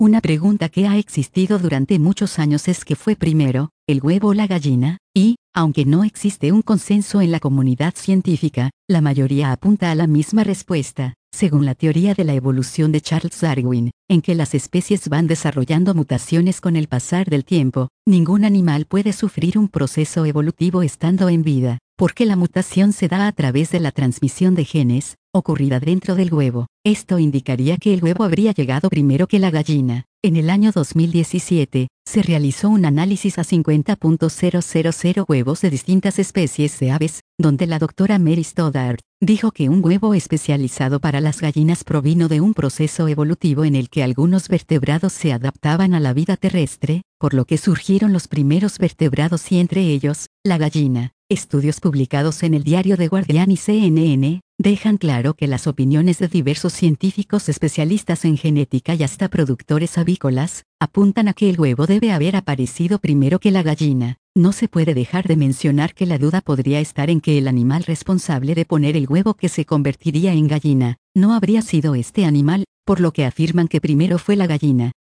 Una pregunta que ha existido durante muchos años es ¿qué fue primero, el huevo o la gallina? Y, aunque no existe un consenso en la comunidad científica, la mayoría apunta a la misma respuesta, según la teoría de la evolución de Charles Darwin, en que las especies van desarrollando mutaciones con el pasar del tiempo. Ningún animal puede sufrir un proceso evolutivo estando en vida, porque la mutación se da a través de la transmisión de genes, ocurrida dentro del huevo. Esto indicaría que el huevo habría llegado primero que la gallina. En el año 2017, se realizó un análisis a 50.000 huevos de distintas especies de aves, donde la doctora Mary Stoddard dijo que un huevo especializado para las gallinas provino de un proceso evolutivo en el que algunos vertebrados se adaptaban a la vida terrestre, por lo que surgieron los primeros vertebrados y entre ellos, la gallina. Estudios publicados en el Diario The Guardian y CNN dejan claro que las opiniones de diversos científicos especialistas en genética y hasta productores avícolas apuntan a que el huevo debe haber aparecido primero que la gallina. No se puede dejar de mencionar que la duda podría estar en que el animal responsable de poner el huevo que se convertiría en gallina no habría sido este animal, por lo que afirman que primero fue la gallina.